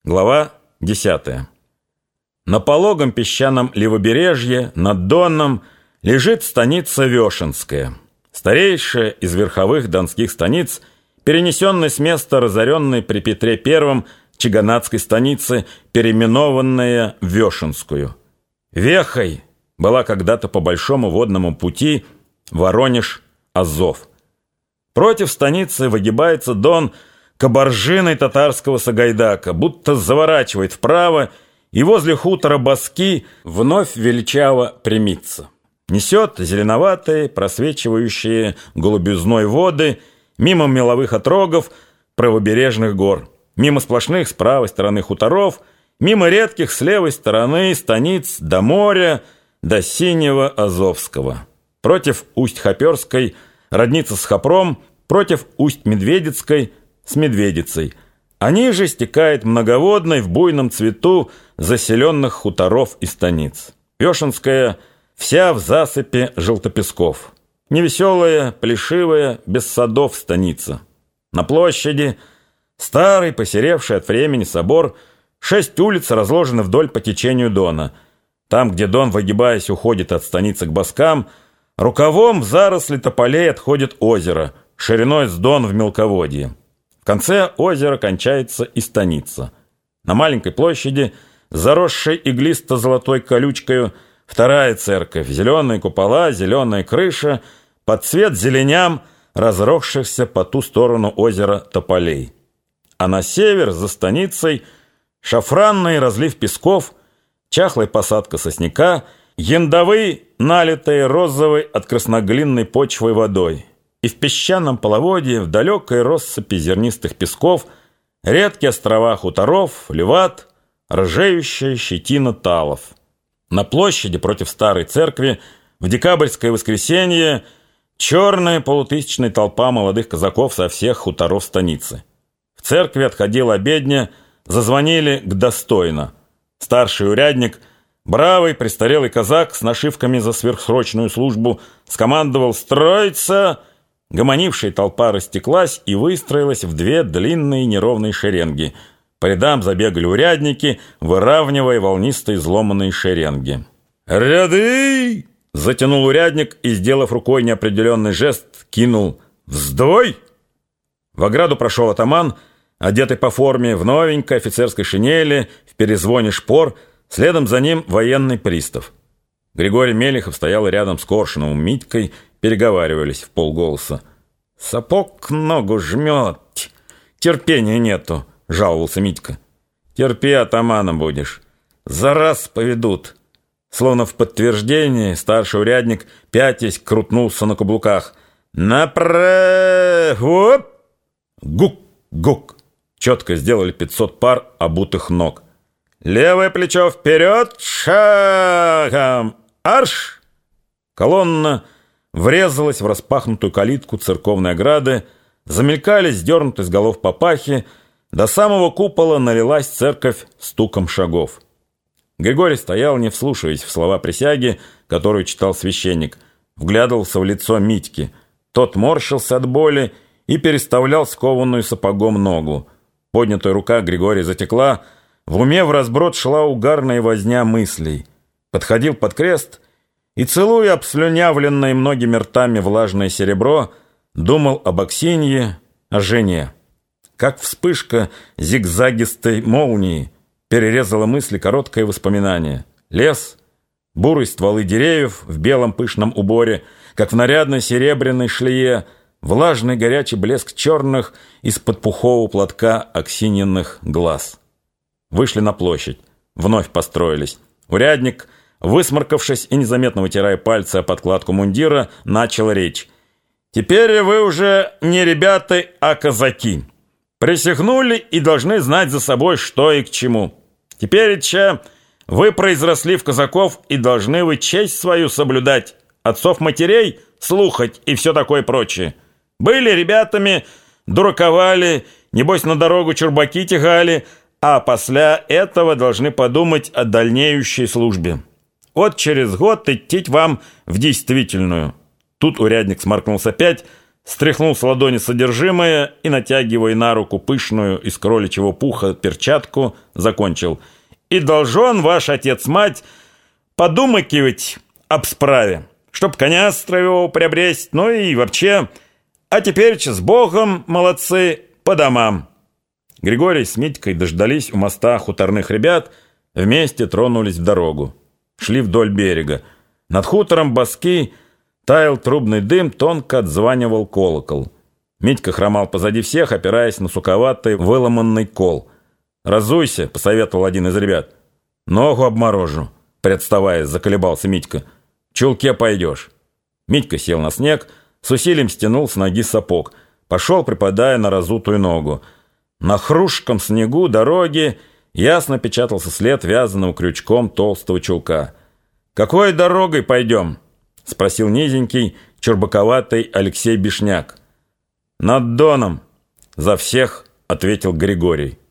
Глава 10. На пологом песчаном левобережье над Доном лежит станица Вешенская, старейшая из верховых донских станиц, перенесенной с места разоренной при Петре I чиганатской станицы, переименованная в Вешенскую. Вехой была когда-то по большому водному пути Воронеж-Азов. Против станицы выгибается Дон кабаржиной татарского Сагайдака, будто заворачивает вправо, и возле хутора Баски вновь величаво примится. Несет зеленоватые, просвечивающие голубизной воды мимо меловых отрогов правобережных гор, мимо сплошных с правой стороны хуторов, мимо редких с левой стороны станиц до моря, до синего Азовского. Против Усть-Хоперской роднится с Хопром, против Усть-Медведицкой с Медведицей, а ниже стекает многоводной в буйном цвету заселенных хуторов и станиц. Вешенская вся в засыпи желтопесков. Невеселая, плешивая, без садов станица. На площади старый, посеревший от времени собор, 6 улиц разложены вдоль по течению Дона. Там, где Дон, выгибаясь, уходит от станицы к Баскам, рукавом в заросли тополей отходит озеро, шириной с Дон в мелководье. В конце озера кончается и станица. На маленькой площади, заросшей иглисто-золотой колючкою, вторая церковь, зеленые купола, зеленая крыша, под цвет зеленям разросшихся по ту сторону озера тополей. А на север, за станицей, шафранный разлив песков, чахлая посадка сосняка, яндовы, налитые розовой от красноглинной почвы водой. И в песчаном половодье, в далекой россыпи зернистых песков, редкие острова хуторов, леват, ржеющая щетина талов. На площади против старой церкви в декабрьское воскресенье черная полутысячная толпа молодых казаков со всех хуторов станицы. В церкви отходила обедня, зазвонили к достойно. Старший урядник, бравый престарелый казак с нашивками за сверхсрочную службу, скомандовал «Строиться!». Гомонившая толпа растеклась и выстроилась в 2 длинные неровные шеренги. По рядам забегали урядники, выравнивая волнистые изломанные шеренги. «Ряды!» — затянул урядник и, сделав рукой неопределенный жест, кинул «Вздой!». В ограду прошел атаман, одетый по форме в новенькой офицерской шинели, в перезвоне шпор, следом за ним военный пристав. Григорий Мелехов стоял рядом с Коршуновым Митькой, переговаривались в полголоса. «Сапог ногу жмет, терпения нету», — жаловался Митька. «Терпи, атаманом будешь, за раз поведут». Словно в подтверждение старший урядник, пятясь, крутнулся на каблуках. «Направо!» Гук-гук! Четко сделали 500 пар обутых ног. «Левое плечо вперед! Шагом! Арш!» Колонна врезалась в распахнутую калитку церковной ограды, замелькали сдернутые с голов папахи, до самого купола налилась церковь стуком шагов. Григорий стоял, не вслушиваясь в слова присяги, которую читал священник, вглядывался в лицо Митьки. Тот морщился от боли и переставлял скованную сапогом ногу. Поднятая рука Григория затекла, в уме вразброд шла угарная возня мыслей. Подходил под крест и, целуя обслюнявленное многими ртами влажное серебро, думал об Аксинье, о жене. Как вспышка зигзагистой молнии перерезала мысли короткое воспоминание. Лес, бурые стволы деревьев в белом пышном уборе, как в нарядной серебряной шлее, влажный горячий блеск черных из-под пухового платка Аксиньиных глаз. Вышли на площадь, вновь построились. Урядник, высморкавшись и незаметно вытирая пальцы о подкладку мундира, начал речь. «Теперь вы уже не ребята, а казаки. Присягнули и должны знать за собой, что и к чему. Тепереча вы произросли в казаков и должны вы честь свою соблюдать, отцов-матерей слухать и все такое прочее. Были ребятами, дураковали, небось на дорогу чурбаки тягали, а после этого должны подумать о дальнейшей службе. Вот через год идти вам в действительную». Тут урядник сморкнулся опять, стряхнул с ладони содержимое и, натягивая на руку пышную из кроличьего пуха перчатку, закончил. «И должен ваш отец-мать подумакивать об справе, чтоб коня строевого приобресть, ну и вообще. А теперь с Богом, молодцы, по домам». Григорий с Митькой дождались у моста хуторных ребят, вместе тронулись в дорогу. Шли вдоль берега. Над хутором Баски таял трубный дым, тонко отзванивал колокол. Митька хромал позади всех, опираясь на суковатый выломанный кол. «Разуйся», — посоветовал один из ребят. «Ногу обморожу», — приотставая, заколебался Митька. «В чулке пойдешь». Митька сел на снег, с усилием стянул с ноги сапог. Пошел, припадая на разутую ногу. На хрустком снегу дороги ясно печатался след вязаного крючком толстого чулка. «Какой дорогой пойдем?» — спросил низенький, чурбаковатый Алексей Бишняк. «Над Доном», — за всех ответил Григорий.